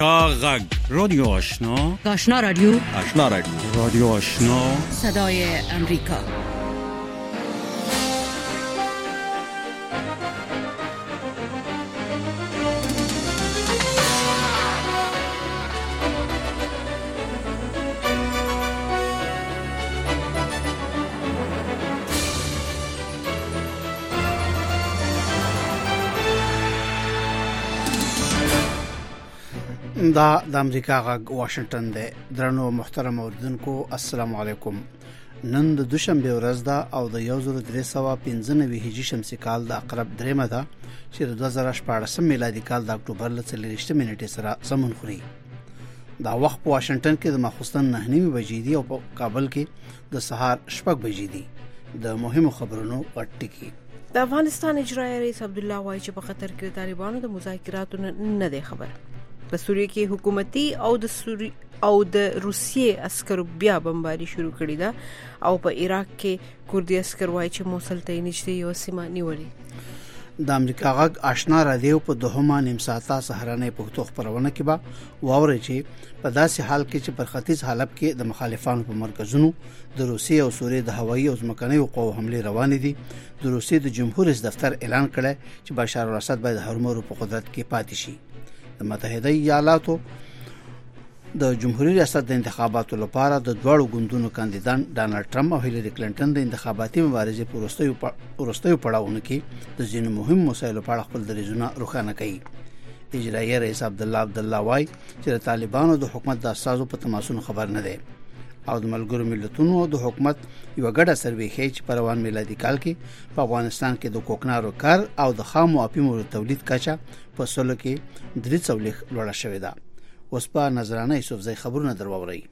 غږ رادیو آشنا رادیو رادیو آشنا صدای امریکا. دا د امریکا غږ واشنگټن دی. درنو محترم اوریدونکو السلام علیکم. نن د دوشنبه ورځ ده او د 1395 هجری شمسي کال د عقرب دریمه ده چې د 2014 میلادي کال د اکتوبر ل 30 منټه سره سمون خوري. دا وخت په واشنگټن کې د ماخوستن 9 بجې دي او په کابل کې د سهار 6 بجې دي. د مهمو خبرونو غټکی. د افغانستان اجرایي رئیس عبد الله وایي چې په قطر کې طالبانو د مذاکراتو نه دی خبر. په سوریه کې حکومتي او د روسیې عسکرو بیا بمباري شروع کړې ده او په عراق کې کوردي عسکر وایي چې موصل ته نږدې یو سیمه نیولې. د امریکا غږ آشنا رادیو په دوهمه نیم ساعته سهارنۍ پښتو خبرونه کې به واوري چې په داسې حال کې چې پر ختیځ حلب کې د مخالفانو په مرکزونو د روسیې او سوریې د هوایي او ځمکني قوو حمله روانې دي. د روسیې د جمهور رئیس دفتر اعلان کړی چې بشار الاسد باید هرمزو په قدرت کې پاتې شي. د متحده ایالاتو د جمهوریت ریاست د انتخاباتو لپاره د دوړو ګوندونو کاندیدان ډانلډ ټرمپ او هیلری کلینټن د انتخاباتي مبارزې په وروستیو پړاوونو کې د ځینو مهم مسایلو په اړه خپل دریځونه روښانه کړي. اجرایي رئیس عبد الله وایي چې طالبانو د حکومت د اساسو په تماسونو خبر نه دي او د ملګرو ملتونو د حکومت یو غډه سروې ښیي چې په روان میلادي کال کې په افغانستان کې د کوکنارو کار او د خامو اپیمو تولید کچه په سلو کې 340 لوړه شوې ده. اوس په نظرانه یوسفزۍ خبرونه درووري.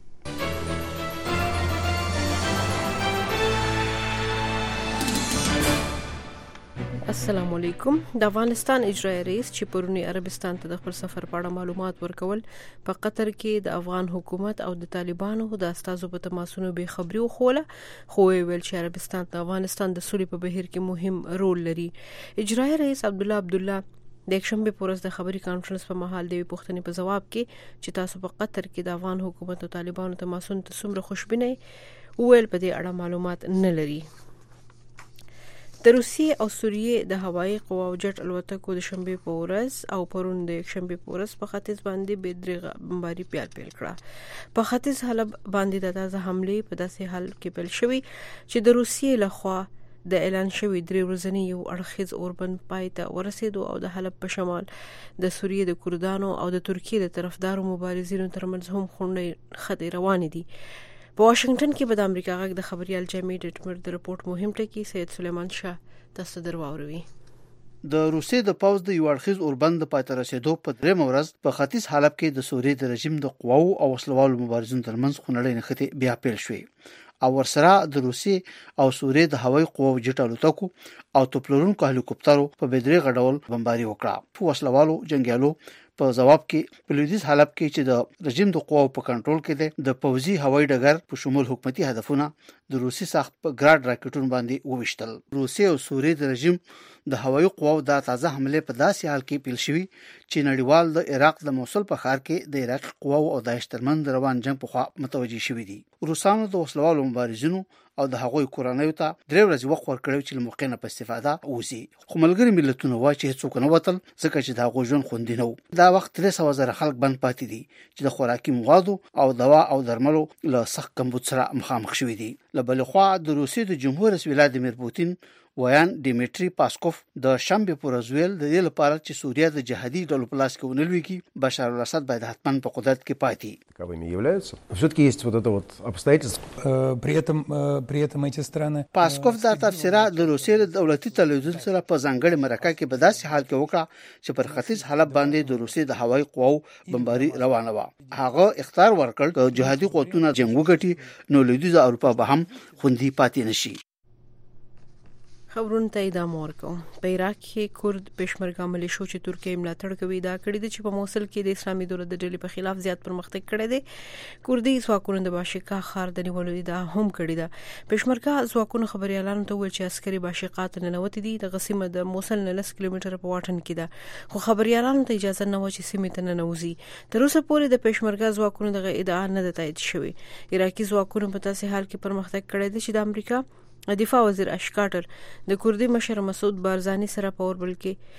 السلام علیکم. د افغانستان اجرایي رئیس چې پرونی عربستان ته د خپل سفر په اړه معلومات ورکول په قطر کې د افغان حکومت او د طالبانو د استازو په تماسونو به خبري وخوله، خو ویل چې عربستان د افغانستان د سولې په بهیر کې مهم رول لري. اجرایي رئیس عبد الله د یکشنبه په ورځ د خبري کانفرنس په مهال د پوښتنې په جواب کې چې تاسو په قطر کې د افغان حکومت او طالبانو تماسونو ته څومره خوشبینه ویل په دې اړه معلومات نه لري. د روسیې او سوریې د هوایي قوا او جټ الوتکو د شنبه په ورځ او پرون د یکشنبه په ورځ په ختیځ باندې بدرغه بمباري پیل کړه. په ختیځ حلب باندې د تازه حمله په داسې حال کې پیل شوې چې د روسیې لخوا د اعلان شوی 3 ورځنی یو اړخیز اوربند پای ته ورسېدو او د حلب په شمال د سوریې د کردانو او د ترکیې د طرفدارو مبارزینو ترمنځ هم خونډې خدای روانې دي. په واشنگټن کې د امریکا غږ د خبريال جیمی ډټمر د رپورت مهم ټکی سید سلیمان شاه تاسو درواوروي. د روسیې د پوز د یو اړخیز اوربند پای ته رسیدو په درېم ورځ په ختیځ حلب کې د سوریې د رژیم د قواو او وسلوالو مبارزینو ترمنځ خونړۍ نښتې بیا پیل شوې او ورسره د روسیې او سوریې د هوایي قواو جټ الوتکو او توپلورونکو هلیکوپټرو په بدرغه ډول بمباري وکړه. په وسلوالو جنگیالو په جواب کې په لویدیځ حلب کې چې د رژیم د قواو په کنټرول کې د پوځي هوایي ډګر په شمول حکومتي هدفونه د روسي ساخت په ګراډ راکټونو باندې وویشتل. روسیې او سوریې د رژیم د هوایي قواو د تازه حمله په داسې حال کې پیل شوې چې نړیوال د عراق د موصل په ښار کې د عراق قواو او داعش ترمنځ روان جنگ په خوا متوجي شوې دي. روسانو د وسلوالو مبارزینو او د هغوی کورنیو ته 3 ورځې وخت ورکړی چې موقع نه په استفاده وسی. خو ملګری ملتونه وایي چې هیڅوک نه وتل ځکه چې د هغوی ژوند خوندي نه و. دا وخت 300,000 خلک بند پاتې دي چې د خوراکي موادو او دوا او درملو له سخت کمبود سره مخامخ شوي دي. له بل خوا د روسیې د جمهور رئیس ولادیمیر پوتین ویان ډیمیټری پاسکوف د شنبه پر ورځ ویل د دې لپاره چې سوریه د جهادي ډلو په لاس کې ونلويږي بشار الاسد باید حتما په قدرت کې پاتې. Таковыми являются. Все-таки есть вот это вот обстоятельство. При этом эти страны... پاسکوف دا تفسیره د روسیې د دولتي تلویزیون سره په ځانګړي مرکه کې په داسې حال کې وکړه چې پر ختیځ حلب باندې د روسیې د هوایي قواو بمباري روانه و. هغه اختیار ورکړ چې جهادي قوتونه جنگ وکړي نو لویدیځ اروپا به هم خوندي پاتې نشي. خبرونه ته ادامه ورکوم. په عراق کې کورد پېشمرګه ملیشو چې ترکیه ملاتړ کوي دا کړی دی چې په موصل کې د اسلامي دولت د ډلې په خلاف زیات پرمختګ کړی دی. کوردي ځواکونو د باشقا ښار د نیولو دا هم کړی ده. پېشمرګه ځواکونو خبريالانو ته ویل چې عسکري باشقات نه نوتی دي. د سیمه د موصل نه 10 کیلومتره په واټن کې ده، خو خبريالانو ته اجازه نه و چې سیمه ته نه نوځي. تر اوسه پورې د پېشمرګه ځواکونو دغه ادعا نه ده تایید شوې. عراقي ځواکونو په تاسې حال کې پرمختګ کړی دی چې د امریکا دفاع وزیر اشکاټر د کوردي مشر مسعود بارزانی سره په اربل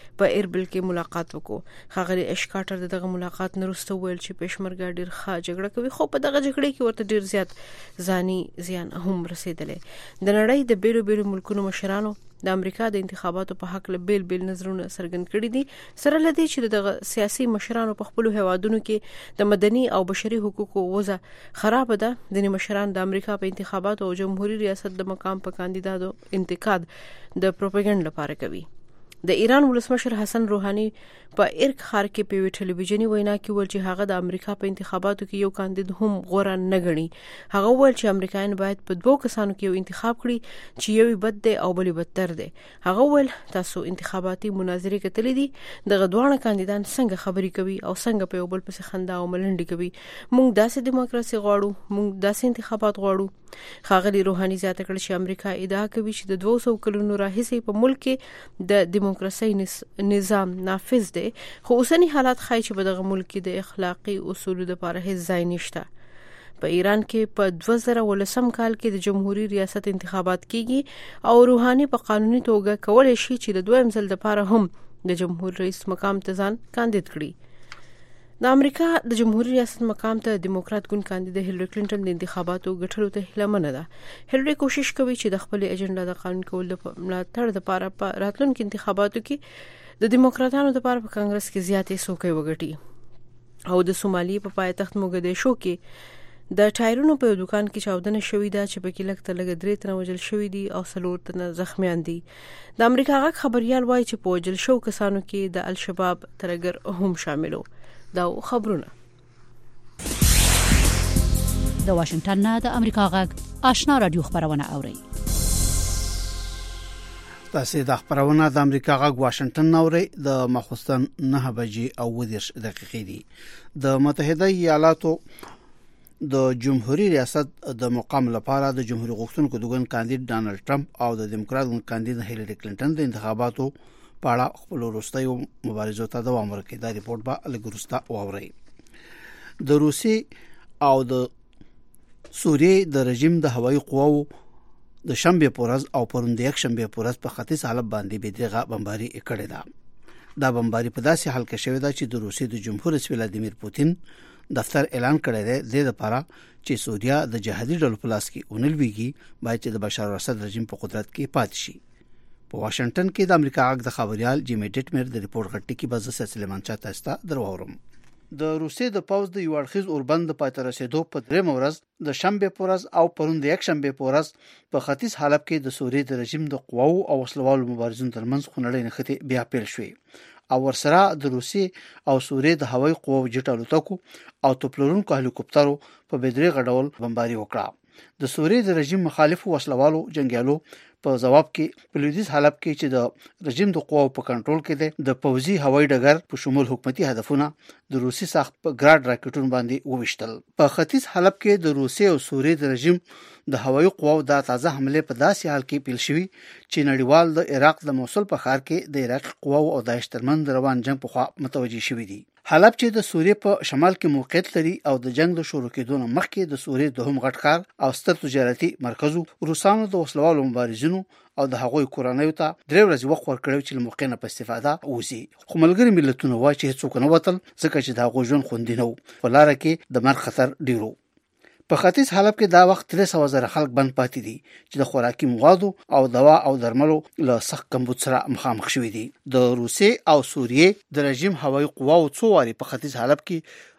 کې ملاقات وکړو. ښاغلي اشکاټر دغه ملاقات وروسته ویل چې پېشمرګه ډېر ښه جګړه کوي، خو په دغه جګړه کې ورته ډېر زیات ځاني زیان هم رسیدلی. د نړۍ د بیلو ملکونو مشرانو د امریکا د انتخاباتو په حق له بیل نظرونه څرګند کړي دي، سره لدی چې د سیاسي مشرانو په خپل هوادونو کې د مدني او بشري حقوقو وضع خراب ده. د مشران د امریکا په انتخاباتو او جمهوریت ریاست د مقام په کاندیدانو انتقاد د پروپاګاندا لپاره کوي. د ایران ولسمشر حسن روحاني په ارک ښار کې په ټلویزیونی وینا کې ویل چې هغه د امریکا په انتخاباتو کې یو کاندید هم غوره نه ګڼي. هغه ویل چې امریکایان باید په 2 کسانو کې یو انتخاب کړي چې یو بد دی او بل بدتر دی. هغه ویل تاسو انتخاباتي مناظرې کتلې دي، دغه دوه کاندیدان څنګه خبري کوي او څنګه په یو بل پسې خندا او ملنډي کوي. موږ داسې دیموکراسي غواړو، موږ داسې انتخابات غواړو. ښاغلي روحاني زیاته کړ چې امریکا ادعا کوي چې د 200 کلونو راهیسې په ملک کې د دیموکراسي نظام نافذ دی، خو اوسنی حالات ښایي چې په دغه ملک کې د اخلاقی اصولو لپاره هیڅ ځای نشته. په ایران کې په 2019 کال کې د جمهوریت ریاست انتخابات کیږي او روحاني په قانوني توګه کولای شي چې د دویم ځل لپاره هم د جمهور رئیس مقام ته ځان کاندید کړي. د امریکا د جمهوریت ریاست مقام ته دیموکرات ګوند کاندید هیلری کلینټن د انتخاباتو ګټلو ته هیله ده. هیلری کوشش کوي چې د خپل ایجنډا د قانون کولو ملاتړ لپاره په راتلونکو انتخاباتو کې د دیموکراتانو لپاره په کانګرس کې زیاتې څوکۍ وګټي. او د سومالي په پایتخت موګدیشو کې د ټایرونو په دکان کې چاودنه شوې ده چې په کې لږ 3 تنه وژل شوي دي او 4 تنه زخمیان دي. د امریکا غږ خبريال وایي چې په وژل شو کسانو کې د الشباب ترګر هم شاملو. دا خبرونه د واشنگټن نه د امریکا غږ آشنا رادیو خبرونه اوري. تاسو د خبرونه د امریکا غږ واشنگټن اوري. د مخصوصن 9 بجې او 10 دقیقې دي. د متحده ایالاتو د جمهوریت ریاست د مقام لپاره د جمهوریت غوښتونکو دغه کاندید ډانلډ ټرمپ او د دیموکرات کاندید هیلری کلینټن د انتخاباتو پاړه خپل وروستیو مبارزو ته دوام ورکړي. دا ریپورت به لګورستا واوري. د روسي او د سوریې د رژیم د هوایي قواو د شنبه پورز او پروند یک شنبه پورز په ختیځ حالب باندې بيدغه بمباري کړې ده. دا بمباري په داسې حال کې شوې ده چې د روسي د جمهور رئیس ولادیمیر پوتین دفتر اعلان کړی دی د لپاره چې سوریا د جهادي ډلو په لاس کې ونلويږي، باید چې د بشار الاسد رژیم په قدرت کې پاتې شي. په واشنگټن کې د امریکا غږ د خبريال جیمی ډیټمر د ریپورت غټي کې بزه سلیمان چاته استا دروورم. د روسي د پوز د یو اړخیز اوربند پای ته رسیدو په دریم ورځ د شنبه پورز او پروند یک شنبه پورز په ختیځ حلب کې د سوریې د رژیم د قواو او وسلوالو مبارزون ترمنځ خونړۍ نښتې بیا پیل شوې او ورسره د روسي او سوریې د هوایي قواو جټ الوتکو او توپلورونکو هلیکوپټرو په بدرېغه ډول بمباري وکړه. د سوریې د رژیم مخالفو وسلوالو جنگیالو په جواب کې په لویدیځ حلب کې چې د رژیم د قواو په کنټرول کې ده د پوځي هوایي ډګر په شمول حکومتي هدفونه د روسي ساخت په ګراډ راکټونو باندې وویشتل. په ختیځ حلب کې د روسي او سوریې د رژیم د هوایي قواو د تازه حمله په داسې حال کې پیل شوې چې نړیوال د عراق د موصل په ښار کې د عراقي قواو او داعش ترمنځ روان جنگ په خوا متوجي شوې دي. حلب چې د سوریې په شمال کې موقعیت لري او د جنگ د شروع کېدو مخکې د سوریې د هم غټ ښار او ستر تجارتي مرکز روسانو د وسلوالو مبارزینو او د هغوی کورنیو ته 3 ورځې وخت ورکړی چې موقع نه په استفاده وسی. خو ملګری ملتونه وایي چې هیڅوک نه وتل ځکه چې د هغوی ژوند خوندي نه و. په لار کې د مرګ خطر ډیرو. په ختیځ حلب کې دا وخت 300,000 خلک بند پاتې دي چې د خوراکي موادو او دوا او درملو له سخت کمبود سره مخامخ شوي دي. د روسي او سوریې د رژیم هوایي قواو څو واري په ختیځ حلب کې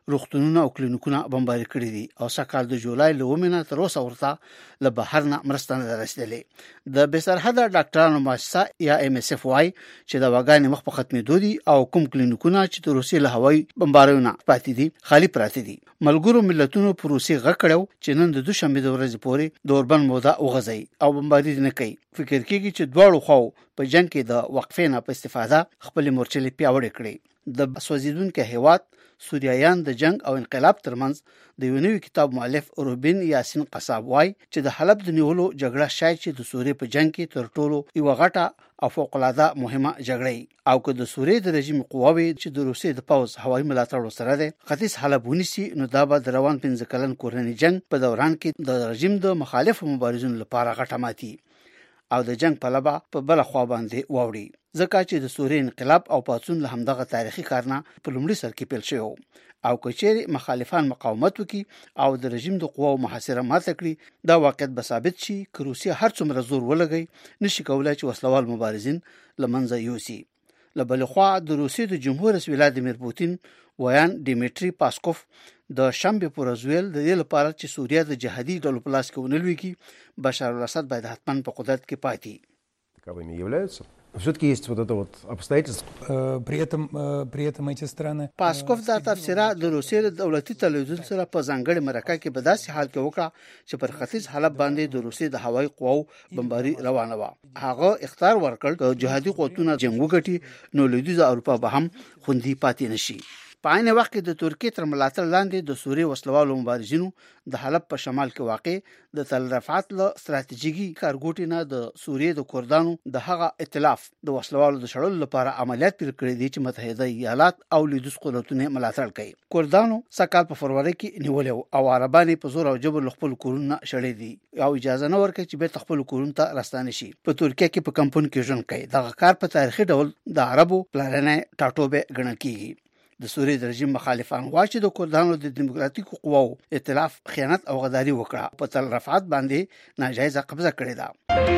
روغتونونه او کلینیکونه بمباري کړي دي او سکهال د جولای له ومنه تر اوسه ورته له بهر نه مرسته نه رسیدلې د بسرحده ډاکټرانو مؤسسه یا MSF وايي چې د واګانې مخ په ختمېدو دي او کوم کلینیکونه چې د روسي له هوایي بمباریونه پاتې دي خالی پراته دي. ملګرو ملتونو په روسي غکړو چې نن د دوشنبه د ورځې پورې د اوربن موده وغځي او بمباري نه کوي. فکر کیږي چې دواړو خو په جنگ کې د وقفې نه په استفاده خپل مورچلې پیاوړې کړي. د سوځیدونکو هیواد سوریایان د جنگ او انقلاب ترمنځ د یو نوي کتاب مؤلف روبین یاسین قصاب وايي چې د حلب د نیولو جګړه شاید چې د سوریې په جنگ کې تر ټولو یو غټه او فوق العاده مهمه جګړه او که د سوریې د رژیم قواوی چې د روسیې د پوز هوایي ملاتړ سره ده ختیځ حلب ونیسي نو دا به د روان 15 کلن کورنۍ جنگ په دوران کې د رژیم د مخالف مبارزینو لپاره غټه ماتي او د جنگ په لبا په بل خوا باندې واوړي. ځکه چې د سوریې انقلاب او پاتون له همدغه تاریخي کارنه په لومړي سر کې پیل شوی او کچېری مخالفان مقاومت وکي او د رژیم د قواو محاصره ماته کړي دا واقعیت به ثابت شي چې روسیا هر څومره زور ولګي نشي کولای چې وسلوال مبارزین لمنځه یوسي. لبل خوا د روسیې د جمهور رئیس ولادیمیر پوتین ویان ډیمیټری پاسکوف د شنبه پر ورځ ویل د دې لپاره چې سوریا د جهادي ډلو په لاس کې ونلوي کې بشار الاسد باید حتماً په قدرت کې پاتې. Таковыми являются. Все-таки есть вот это вот обстоятельство. При этом эти страны... پاسکوف دا تفسیره د روسیې د دولتي تلویزیون سره په ځانګړي مرکه کې په داسې حال کې وکړه چې پر ختیځ حلب باندې د روسیې د هوایي قواو بمباري روانه و. هغه اختیار ورکړ چې جهادي قوتونه جنگ وکړي نو لویدیځ اروپا به هم خوندي پاتې نشي. په عین وخت کې د ترکیې تر ملاتړ لاندې د سوریې وسلوالو مبارزینو د حلب په شمال کې واقع د تل رفعت له ستراتیژیکي کارګوټي نه د سوریې د کردانو د هغه ائتلاف د وسلوالو د شړلو لپاره عملیات پیل کړي دي چې متحده ایالات او لویدیځ قدرتونه ملاتړ کوي. کردانو سکهال په فروری کې نیولې او عربانو په زور او جبر خپل کورونه شړې دي او اجازه نه ورکړي چې به خپل کورونه ته راستانه شي. په ترکیه کې په کمپون کې ژوند کوي. دغه کار په تاریخي ډول د عربو پلانې ټاټوبه ګڼل کیږي. د سوریې د رژیم مخالفان وايي چې د کردانو د دیموکراتیکو قواو ائتلاف خیانت او غداري وکړه په تل رفعت باندې ناجایزه قبضه کړې ده.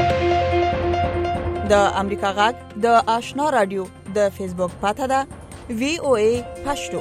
د امریکا غږ د آشنا رادیو د فیسبوک پاته ده VOA پښتو.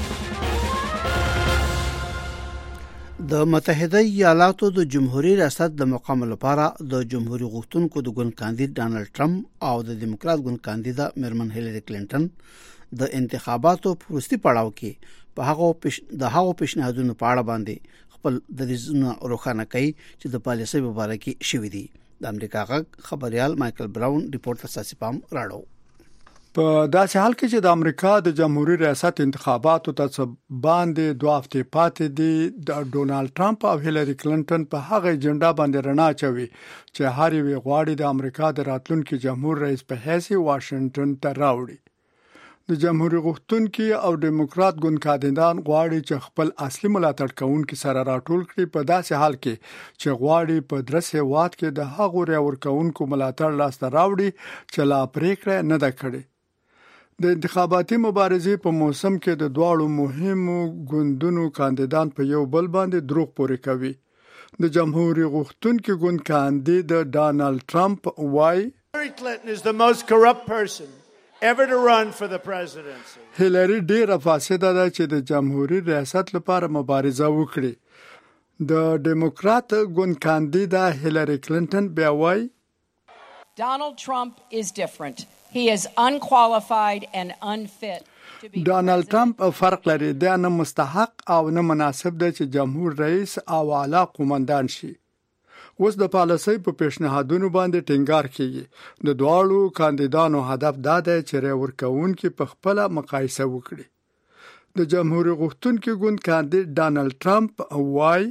د متحده ایالاتو د جمهوریت ریاست د مقام لپاره د جمهوریت غوښتونکو د ګوند کاندید ډانلډ ټرمپ او د دیموکرات ګوند کاندیدا میرمن هیلری کلینټن د انتخاباتو پروستي پړاو کې په هغه پیشنهادونو په اړه باندې خپل دریځونه روښانه کوي چې د پالیسۍ مبارکي شوې دي. د امریکا غږ خبريال مايكل براون ریپورت اساسي پام راړو. په داسې حال کې چې د امریکا د جمهوریت ریاست انتخاباتو ته باندې 2 هفته پاتې دي د ډونالد ټرمپ او هیلری کلینټن په هغه ایجنډا باندې رڼا چوي چې هر یو غواړي د امریکا د راتلونکي جمهور رئیس په حیث واشنگټن ته راوړي. د جمهوریت غوښتونکي او دیموکرات ګوند کاندیدان غواړي چې خپل اصلي ملاتړ کوونکي سره راټول کړي په داسې حال کې چې غواړي په درسه واد کې د هغو ورکوونکو ملاتړ لاسته راوړي چې لا پریکړه نه ده کړې. د انتخاباتي مبارزې په موسم کې د دواړو مهمو ګوندونو کاندیدان په یو بل باندې دروغ پورې کوي. د جمهوریت غوښتونکي ګوند کاندید ډانلډ ټرمپ وايي Hillary Clinton is the most corrupt person ever to run for the presidency. هیلری ډیره فاسده ده چې د جمهوریت ریاست لپاره مبارزه وکړي. د دیموکرات ګوند کاندیدا هیلری کلینټن بیا وايي Donald Trump is different. He is unqualified and unfit. ډانلډ ټرمپ فرق لري. دا نه مستحق او نه مناسب دی چې جمهور رئیس او اعلی قومندان شي. اوس د پالیسۍ په پیشنهادونو باندې ټینګار کوي. د دواړو کاندیدانو هدف دا دی چې ورکوونکي په خپل مقایسه وکړي. د جمهوریت غوښتونکي ګوند کاندید ډانلډ ټرمپ وايي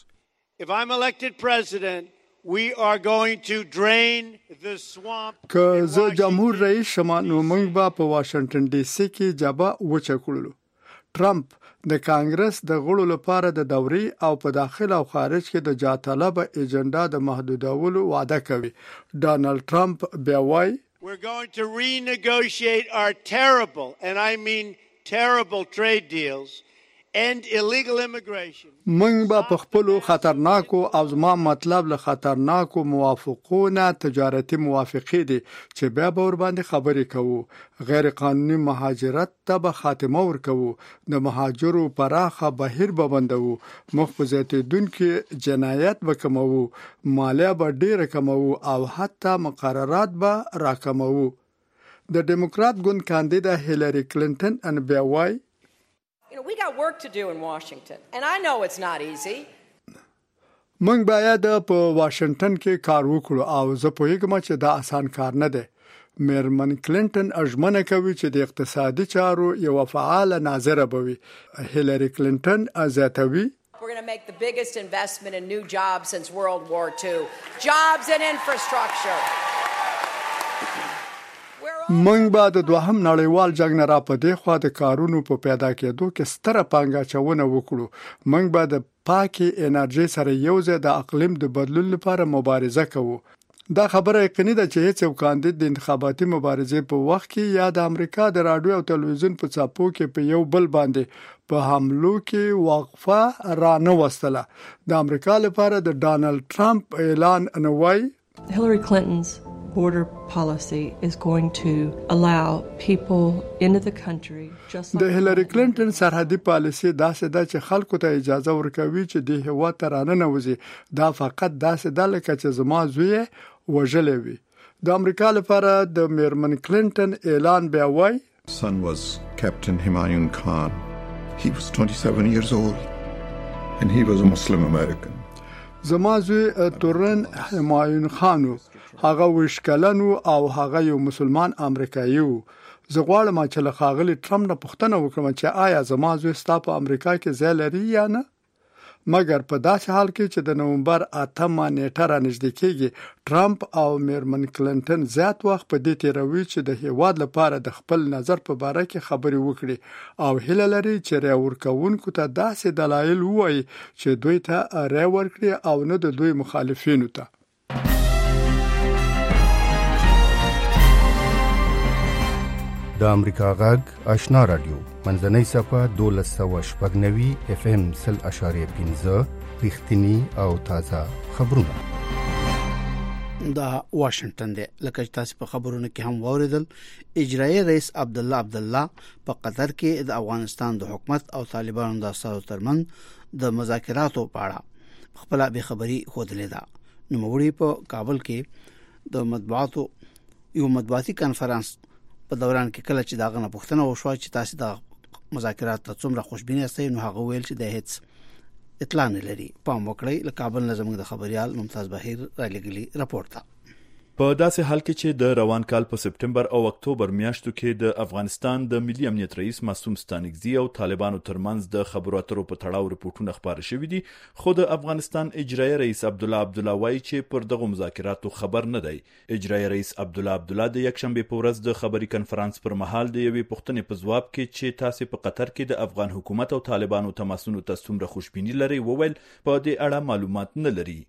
If I'm elected president, we are going to drain the swamp. که زه جمهور رئیس شم نو موږ به په واشنگټن ډي سي کې جبهه وچکړو. ټرمپ د کانګرس د غړو لپاره د دوري او په داخل او خارج کې د جاطلب ایجنډا د محدودولو وعده کوي. ډانلډ ټرمپ بیا وايي We're going to renegotiate our terrible, and I mean terrible, trade deals end illegal immigration. موږ به په خپل خطرناکو او زما مطلب له خطرناکو موافقونه تجارتي موافقې دي چې بیا به ور باندې خبرې کوو. غیر قانوني مهاجرت ته به خاتمه ورکوو. د مهاجرو پراخه بهیر به بندوو. موږ په زیاتېدونکي جنایت به کموو. مالیه به ډیره کموو او حتی مقررات به راکموو. د ډیموکرات ګوند کاندیدا هیلری کلینټن ان بیا وایي we got work to do in Washington, and I know it's not easy. موږ باید په واشنگټن کې کار وکړو او زه پوهیږم چې دا آسان کار نه دی. میرمن کلینټن اژمنه کوي چې د اقتصادي چارو یو فعال ناظره بوي. هیلری کلینټن زیاتوي We're going to make the biggest investment in new jobs since World War II. Jobs and infrastructure. موږ به د دوهم نړیوال جنگ نه را پدې خو د کارونو په پیدا کېدو کې ستره پانګه چونه وکړو. موږ به د پاکي انرژي سره یو ځای د اقلیم د بدلون لپاره مبارزه کوو. دا خبره یقیني ده چې هیڅ یو کاندید د انتخاباتي مبارزې په وخت کې یا د امریکا د رادیو او تلویزیون په څاپو کې په یو بل باندې په حملو کې وقفه را نه وستله. د امریکا لپاره د ډانلډ ټرمپ اعلان انوي Hillary Clinton's border policy is going to allow people into the country just د هیلری کلینټن سرحدي پالیسي داسې ده چې خلکو ته اجازه ورکوي چې د هوا ترانه نوځي. دا فقط داسې ده لکه چې زما زوی وژلې وي. د امریکا لپاره د میرمن کلینټن اعلان بیا وایي Son was Captain Humayun Khan. He was 27 years old and he was a Muslim American. زما زوی تورن همایون خانو هغه وشکلنو او هغه یو مسلمان امریکایي وو. زه غواړم چې له ښاغلي ټرمپ نه پوښتنه وکړم چې آیا زما زوی ستا په امریکا کې ځای لري یا نه. مګر په داسې حال کې چې د نومبر 8 نیټه را نږدې کېږي ټرمپ او میرمن کلینټن زیات وخت په دې تیروي چې د هیواد لپاره د خپل نظر په باره کې خبرې وکړي او هیله لري چې رای ورکوونکو ته داسې دلایل ووایي چې دوی ته رای ورکړي او نه د دوی مخالفینو ته. د امریکا غږ آشنا رادیو منځنۍ صفه 1290 اف ام 0.15 رښتینی او تازه خبرونه. دا واشنگټن دی. لکه تاسو په خبرونو کې هم واوریدل اجرایی رئیس عبدالله په قطر کې د افغانستان د حکومت او طالبانو د اساسو ترمن د مذاکراتو په اړه خپل به خبري خودلې ده. نو موري په کابل کې د مطبوعاتي کانفرنس په دوران کې کله چې داغه نه پوښتنه وشوه چې تاسو د مذاکرات ته څومره خوشبینه یاستئ، نو هغه ویل چې د هیڅ اطلاع نه لري. پام وکړئ. له کابل نه زموږ د خبريال ممتاز بهیر را لګلی راپورټ ده. په داسې حال کې چې د روان کال په سپټمبر او اکتوبر میاشتو کې د افغانستان د ملي امنیت رئیس معصوم ستانکزي او طالبانو ترمنځ د خبرو اترو په تړاو رپورټونه خبره شوې دي، خو د افغانستان اجرایی رئیس عبدالله وایي چې پر دغه مذاکراتو خبر نه دی. اجرایی رئیس عبدالله د یکشنبه په ورځ د خبري کنفرانس پر مهال د یوې پوښتنې په ځواب کې چې تاسو په قطر کې د افغان حکومت او طالبانو تماسونو ته څومره خوشبیني لري وویل په دې اړه معلومات نه لري.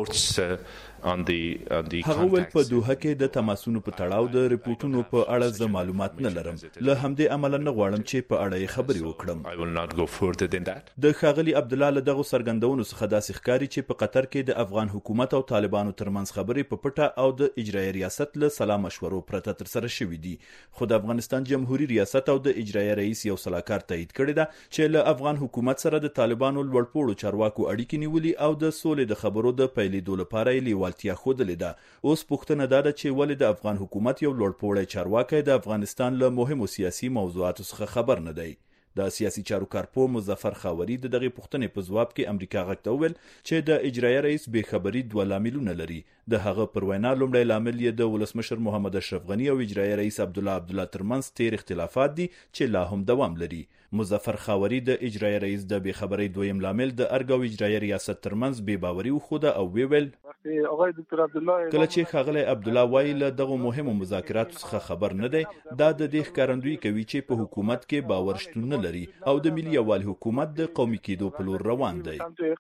هغه ول په دوحه کې د تماسونو په تړاو د ریپورتونو په اړه زه معلومات نه لرم. له همدې عمل نه غواړم چې په اړه خبرې وکړم. د ښاغلي عبدالله له دغه سرګندونو څخه داسې ښکاري چې په قطر کې د افغان حکومت او طالبانو ترمنځ خبرې په پټه او د اجرایی ریاست له سلا مشورو پرته تر سره شوې دي. خو د افغانستان جمهوریت ریاست او د اجرایی رئیس یو سلاکار تایید کړی ده چې له افغان حکومت سره د طالبانو لوړپوړو چارواکو اړیکې نیولې او د سولې د خبرو د پیلېدو لپاره یې لیوالتیا ښودلې ده. اوس پوښتنه ده چې ولې د افغان حکومت یو لوړپوړی چارواکی د افغانستان له مهمو سیاسي موضوعاتو څخه خبر نه دی. د سیاسي چارو کارپو مظفر خاوري د دغه پوښتنې په ځواب کې امریکا غږ ته وویل چې د اجرایی رئیس بې خبري دوه لاملونه لري. د هغه پر وینا لومړی لامل یې د ولسمشر محمد اشرف غنی او اجرایی رئیس عبدالله ترمنځ تیر اختلافات دي چې لا هم دوام لري. مظفر خاوري د اجرایی رئیس د بې خبري دویم لامل د ارګ او اجرایی ریاست ترمنځ بې باوري وښوده او ویل آقای دکتر عبدالله کله چې ښاغلی عبدالله وایي له دغو مهمو مذاکراتو څخه خبر نه دی، دا د دې ښکارندویي کوي چې په حکومت کې باور شتون نه لري او د ملي یووالي حکومت د قومي کېدو په لور روان دی.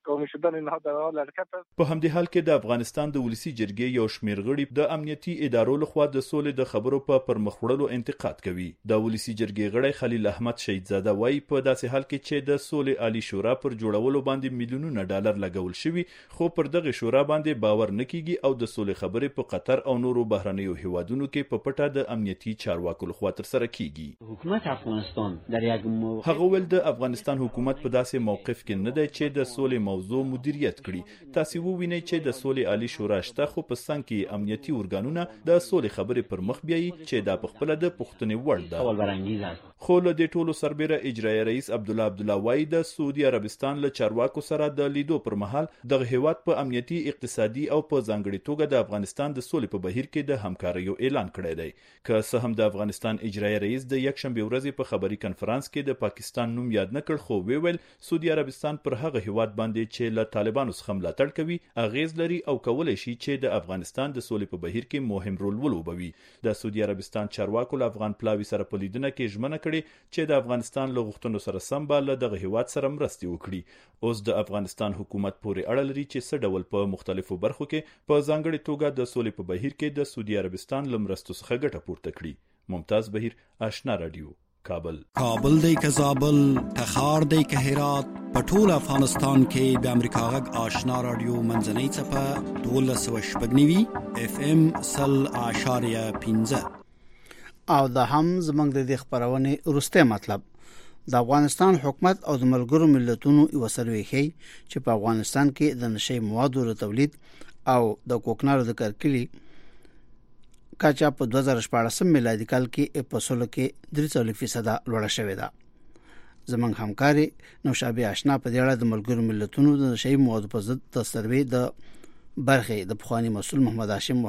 په همدې حال کې د افغانستان د ولسي جرګې یو شمېر غړي د امنیتي ادارو لخوا د سولې د خبرو په پرمخ وړلو انتقاد کوي. د ولسي جرګې غړی خلیل احمد شهیدزاده وایي په داسې حال کې چې د سولې عالی شورا پر جوړولو باندې میلیونونه ډالر لګول شوي، خو پر دغه شورا باندې باور نه کیږي او د سولې خبرې په قطر او نورو بهرنیو هیوادونو کې په پټه د امنیتي چارواکو لخوا ترسره کیږي. حکومت افغانستان در یک هغه ول د افغانستان حکومت په داسې موقف کې نه دی چې د سولې موضوع مدیریت کړي. تاسو ووینئ چې د سولې عالی شورا شته، خو په څنګ کې امنیتي ارګانونه د سولې خبرې پر مخ بیایي چې دا په خپل د پښتنې وړ ده. خو له دې ټولو سربېره اجرایي رئیس عبدالله وایي د سعودي عربستان له چارواکو سره د لیدو پر مهال دغه هیواد په امنیتي، اقتصادي او په ځانګړي توګه د افغانستان د سولې په بهیر کې د همکاریو اعلان کړی دی. که څه هم د افغانستان اجرایي رئیس د یکشنبې ورځې په خبري کنفرانس کې د پاکستان نوم یاد نه کړ، خو ویل سعودي عربستان پر هغه هیواد باندې چې له طالبانو څخه ملاتړ کوي اغیز لري او کولای شي چې د افغانستان د سولې په بهیر کې مهم رول ولوبوي. د سعودي عربستان چارواکو له افغان پلاوي سره په لیدنه کې ژمنه کړې چې د افغانستان له غوښتنو سره سم به له دغه هیواد سره مرستې وکړي. اوس د افغانستان حکومت پورې اړه لري چې څه ډول په مختلفو برخو کې په ځانګړي توګه د سولې په بهیر کې د سعودي عربستان له مرستو څخه ګټه پورته کړي. ممتاز بهیر، آشنا رادیو، کابل. کابل دی که زابل، تخار دی که هرات، په ټول افغانستان کې د امریکا غږ آشنا رادیو منځنۍ څپه 1290 FM 0.15 او دا هم زمنګ د دې خبرونه ورسته مطلب د افغانستان حکومت او د ملګرو ملتونو یو سروې ښيي چې په افغانستان کې د نشي موادو د تولید او د کوکنارو د کرکلي کچا په 2014 میلادي کال کې په سلو کې 3% لوړه شوې ده. زمنګ همکاري نوشابه آشنا په دې اړه د ملګرو ملتونو د نشي موادو په ضد د سروې د برخې د پخوانی مسؤل محمد هاشم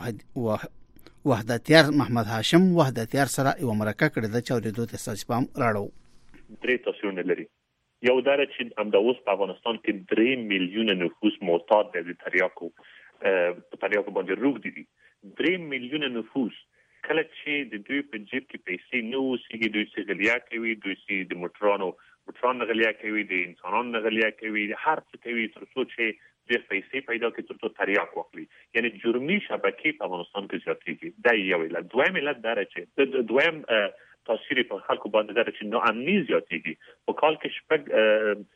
وحدتیار سره یو مرکه کړې ده چې اورېدو ته اساس پام راړو. درې تاسونه لري. یو دا چې امداوس په افغانستان کې 3 میلیونه نفوس معتاد دي د تریاکو باندې روغ دي. 3 میلیونه نفوس کله چې د دوی په جیب کې پیسې نه وسیږي، دوی سیګلیا کوي، دوی د موټرانو غلیا کوي، د انسانانو غلیا کوي، هر څه کوي تر څو چې د پیسې پیدا کړي تر څو تریاک وکړي. یعنی جرمي شبکې په افغانستان کې زیاتېږي. دا یو علت. دویم علت دا چې دویم تاثیر په خلکو باندې دا چې نو امنیت زیاتېږي. په کال کې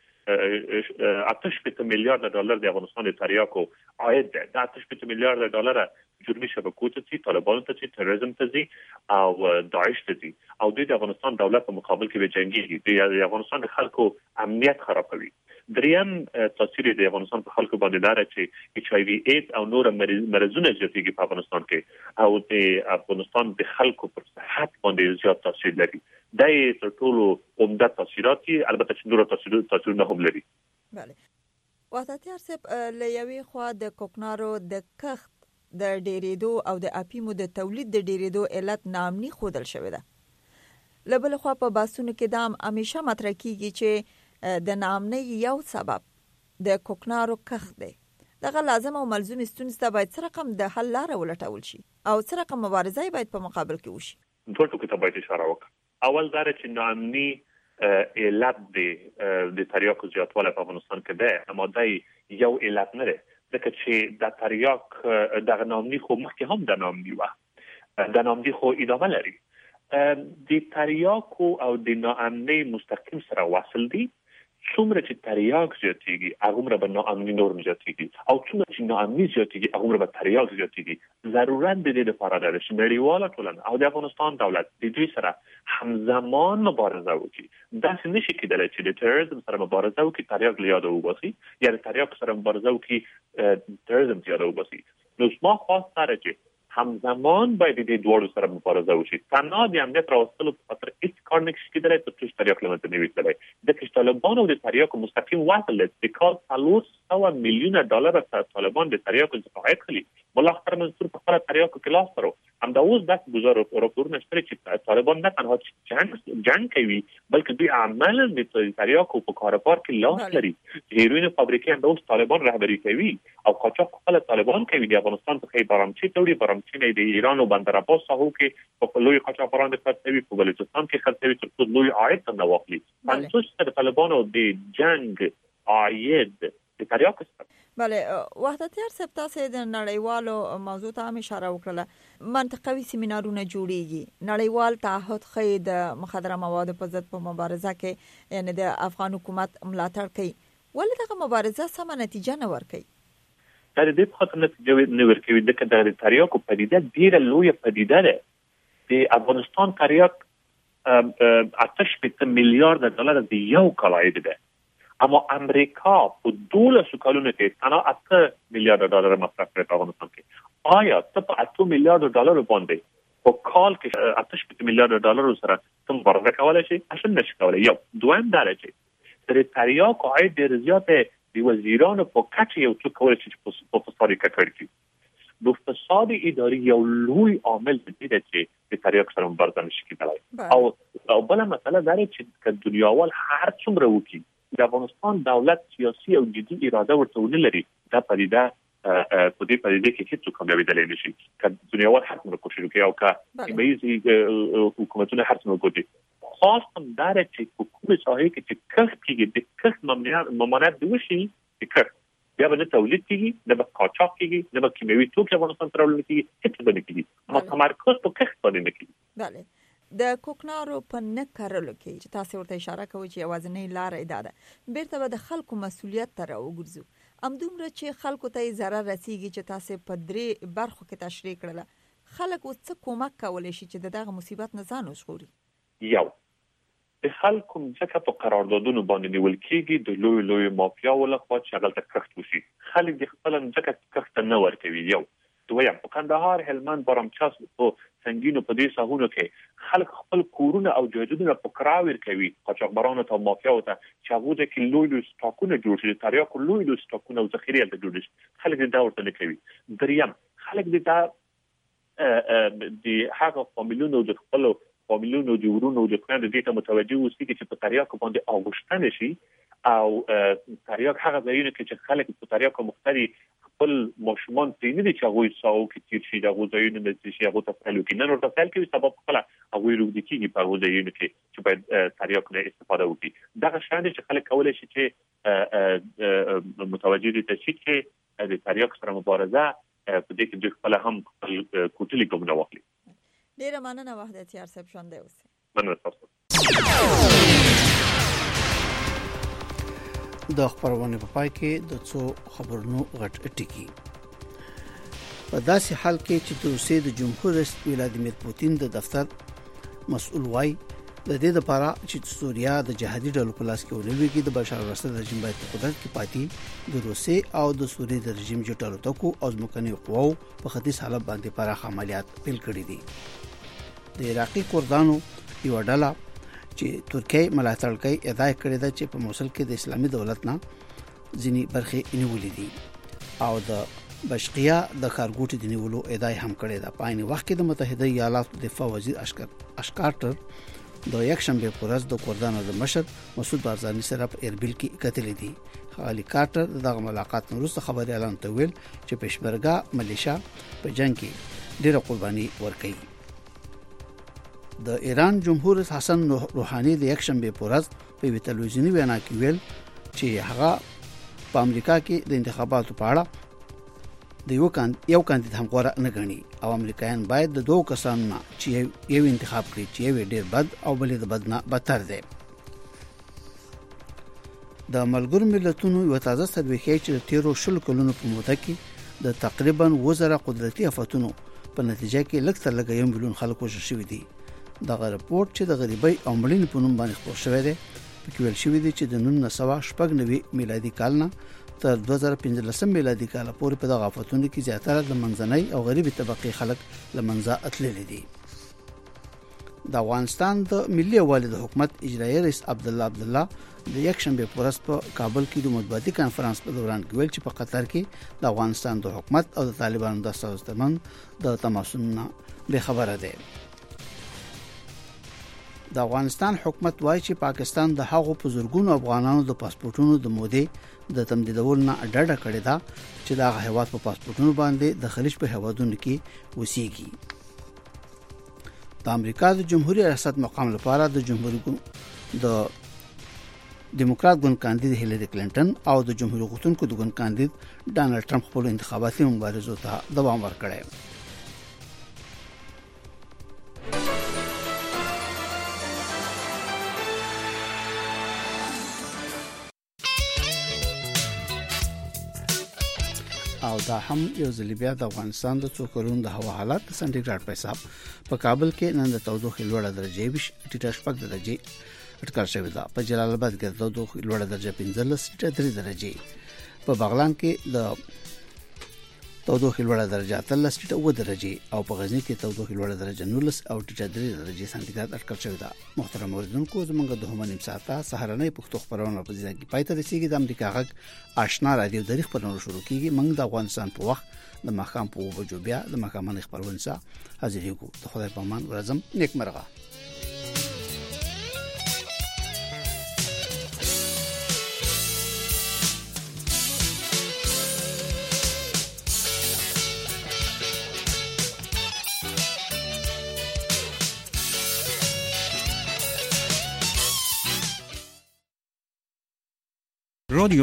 8 میلیارډ ډالر د افغانستان د تریاکو عاید ده. دا 8 میلیارډ ډالر جرمي شبکو ته چې طالبانو ته چې تروریزم ته ځي او داعش ته ځي او د افغانستان دولت په مقابل کې جنگيږي. د افغانستان د خلکو امنیت خرابوي. دریم تاثیر د افغانستان په خلکو باندې دا چې HIV AIDS او نور مرزونه زیاتېږي په افغانستان کې او د افغانستان د خلکو پر صحت باندې زیات تاثیر لري. دا یې تر ټولو عمده تاثیرات دي، البته چې نور تاثیرونه هم لري. بله. وحدتیار صاحب، له یوې خوا د کوکنارو د کښت د ډیریدو او د اپیمو د تولید د ډیریدو علت نامني خودل شوی ده. له بل خوا په باسونو کې دا همیشه مطرح کیږي چې د نامني یو سبب د کوکنارو کښت دی. دغه لازم او ملزوم ستونزې ته باید څه رقم د حل لاره ولټول شي او څه رقم مبارزه باید په مقابل کې وشي. دوه ټکو ته باید اشاره وکړم. اول دا چې نامني علت د تریاکو زیاتوالی په افغانستان کې ده، اما دا یو علت نه ده. ځکه چې د تریاک دغه نامني خو مخکې هم د نامني وه، د نامني خو ادامه لري. د تریاکو او د ناامنۍ مستقیم سره وصل دي. څومره چې تریاک زیاتېږي هغومره به ناامني نور زیاتېږي او څومره چې ناامني زیاتېږي هغومره به تریاک زیاتېږي. ضرورت د دې لپاره ده چې نړیواله ټولنه او د افغانستان دولت د دوی سره همزمان مبارزه وکړي. داسې نشي کېدلی چې د تروریزم سره مبارزه وکړي تریاک له یاده وباسي، یا د تریاک سره مبارزه وکړي تروریزم له یاده وباسي. نو زما خواست دا ده چې همزمان باید د دواړو سره مبارزه وشي. تنها د امنیت راوستلو په خاطر هیڅ کار نه شي کېدلی تر څو چې تریاک له منځه نه وي تللی. ځکه چې طالبانو د تریاکو مستقیم وصل دی. د کال 400 میلیونه ډالر طالبان د تریاکو څخه عاید اخلي. مولا اختر منصور په خپل تریاکو کې لاس درو هم دا اوس د گزارو راپورونه شته چې طالبان نه تنها جنگ کوي بلکې دوی عملاً د تریاکو په کاروبار کې لاس لري. هیروین فابریکې هم اوس طالبان رهبری کوي او قاچاق خپل طالبان کوي. د افغانستان څخه بارامچی توړي بارامچی نه د ایران او بندر عباس ساحو کې په لوی قاچاقبران د خرڅوي په بلوچستان کې خرڅوي تر څو لوی عاید نه واخلي. 50% د طالبانو د جنگ عاید د تریاکو څخه. بله وحدتیار صاحب تاسو د نړیوالو موضوع ته هم اشاره وکړه. منطقوي سیمینارونه جوړیږي، نړیوال تعهد خې د مخدره موادو په ضد په مبارزه کې یعنی د افغان حکومت ملاتړ کوي، ولې دغه مبارزه سمه نتیجه نه ورکوي؟ دا د دې په خاطر نتیجه نه ورکوي ځکه د تریاکو پدیده ډیره لویه پدیده ده. د افغانستان تریاک 8 میلیارد ډالر د یو کال عاید ده، اما امریکا په 12 کلونو کې تنها 8 میلیارد ډالر مصرف کړی په افغانستان کې. آیا ته په 8 میلیارد ډالر باندې په کال کې 8 میلیارد ډالر سره تم مبارزه کولای شي؟ اصلا نشي کولای. یو دویم دا چې د تریاک عاید ډیر زیات دی وزیرانو په کچه یو څه کولای شي په فساد کې کړی. د فساد اداري یو لوی عامل دی چې د تریاک سره مبارزه نشي کېدای. او بل مسله دا چې دنیاوال هر څومره وکړي د افغانستان دولت سیاسي او جدي اراده ورته ونه لري، دا پدیده په دې پدیده کې هیڅ کامیابی نه شي. که دنیاوال هر څومره کوشش وکړي او که ایمایي حکومتونه هر څومره کوي، خاص هم دا چې په کومه ساحه کې چې کښت کېږي د کښت ممانعت دی وشي چې کښت بیا به نه تولید کېږي، نه به قاچاق کېږي، نه به کیمیاوي توکي افغانستان ته راوړل کېږي، هیڅ به نه کېږي. تمرکز په کښت باندې نه کېږي. بله د کوکنارو په نه کارلو کې چې تاسو ورته اشاره کوئ چې یوازینۍ لاره دا ده بیرته به د خلکو مسؤلیت ته راوګرځو. همدومره چې خلکو ته ضرر رسیږي چې تاسو په 3 برخو کې تشریح کړله، خلک اوس څه کومک کولی شي چې دغه مصیبت نه ځان وژغوري؟ یو د خلکو ځکه په قراردادونو باندې نیول کېږي د لوی مافیاو لخوا چې هغلته کښت وشي، خلک د خپل ځکه کښت نه ورکوي. یو دویم په کندهار، هلمند، بارامچاس په سنگینو په دې ساحونو کې خلک خپل کورونه او جایدادونه په کرایه ورکوي قاچاقبرانو ته او مافیاو ته چې هغوی د کې لوی سټاکونه جوړ شي، د تریاکو لوی سټاکونه او ذخیرې هلته جوړ شي. خلک دا ورته نه کوي. دریم خلک د هغه فامیلونو د خپلو فامیلونو د ورونو د خویندو دې ته متوجه اوسي چې په تریاکو باندې اوغوښتنه شي او تریاک هغه ځایونه کې چې خلک په تریاکو مختلي خپل ماشومان پرې نه دي چې هغوی ساو کې تیر شي، د هغو ځایونو نه چې هغو ته پیل وکړي. نن ورته پیل کوي سبب خپله هغوی روږدي کېږي په هغو ځایونو کې چې باید تریاک نه استفاده وکړي. دغه شیان دي چې خلک کولی شي چې متوجه دي ته شي چې د تریاک سره مبارزه په دې کې دوی خپله هم خپل کوټلي ګامونه واخلي. ډېره مننه وحدتیار صاحب، ژوندی اوسئ. مننه تاسو. د خبرونه په پای کې د څو خبرونو غټ ټکی. په داسې حال کې چې د روسیې د جمهور رئیس ولادیمیر پوتین د دفتر مسؤل وای د دې لپاره چې سوریا د جهادي ډلو په لاس کې ولويږي د بشار الاسد رژیم باید په قدرت کې پاتې د روسیې او د سوریې د رژیم جوړولو تکو او ځمکني قواو په ختیځ حالت باندې پراخ عملیات پیل کړي دي. د عراقي کردانو یو ډله چې ترکیه ملاتړ کوي ادعا کړې ده چې په موصل کې د اسلامي دولت نه ځینی برخې نیولې دي او د بشقیه د خارګوټي د نیولو ادعا هم کړې ده. په عین وخت کې د متحده ایالاتو دفاع وزیر اشکارټر د یک شنبه پر ورځ د کردانو د مشر مسعود بارزانی سره په اربیل کې کتلې دي. خالي کارټر دغه ملاقات وروسته خبري اعلان ته ویل چې پېشمرګه ملیشیا په جنگ کې ډېر قرباني ورکړي. د ایران جمهور رئیس حسن روحاني د یک شنبه پر ورځ په تلویزیونی وینا کې ویل چې هغه په امریکا کې د انتخاباتو په اړه د یو کاندید هم غوړه نه غني او امریکایان باید د دوه کسانو نه چې یو انتخاب کړي چې یو ډیر بد او بل د بد نه بدتر دی. د ملګرو ملتونو یو تازه سروې ښیي چې د 13 کلونو په موده کې د تقریبا 1000 قدرتي آفتونو په نتیجه کې لږ تر لږه 1 ملیون خلک وژل شوي دي. دغه رپورت چې د غریبۍ او مړینې په نوم باندې خپور شوی دی پکې ویل شوی دی چې د 1996 میلادي کال نه تر 2015 میلادي کال پورې په دغه آفتونو کې زیاتره د منځنۍ او غریبي طبقه خلک له منځه اتللي دي. د افغانستان د ملي والد حکومت اجرایی رئیس عبد الله د یک شنبه پورس په کابل کې د مطبوعاتي کانفرنس په دوران کې ویل چې په قطر کې د افغانستان د حکومت او د طالبانو د سازش ترمن د تماسونو به خبره ده. د افغانستان حکومت وایي چې پاکستان د هغو په زورګونو افغانانو د پاسپورتونو د مودې د تمدیدول نه ډډه کړې ده چې د هیواد په پاسپورتونو باندې د خلیج په هیوادونو کې وسیږي. د امریکا د جمهوریت ریاست مقام لپاره د دیموکرات ګوند کاندید هیلری کلینټن او د جمهوریت غوښتونکو د ګوند کاندید ډانلډ ټرمپ خپل انتخاباتي مبارزو ته دوام ورکړي. او دا هم یو ځل بیا د افغانستان د څو کلونو د هوا حالت د سنټیګریډ په حساب په کابل کې نن د تودوخې لوړه درجه 20 ټیټه شپږ درجه اټکل شوې ده. په جلال آباد کې د تودوخې لوړه درجه 15 ټیټه 3 درجه، په بغلان کې د تودوخې لوړه درجه 13 ټیټه 2 درجه او په غزنی کې تودوخې لوړه درجه 19 او ټیټه 3 درجه سانتیګریډ اټکل شوې ده. محترم اوریدونکو زموږ د همنیم ساعته سهارنۍ پښتو خبرونه په ځای کې پاتې رسیدي. د امریکا غږ آشنا رادیو د خبرونو شروع کیږي. موږ د افغانستان په وخت د مخام په وجو بیا د مخامن خبرونه سره حاضر یو. د خدای په امان ورځم نیک مرغه. رادیو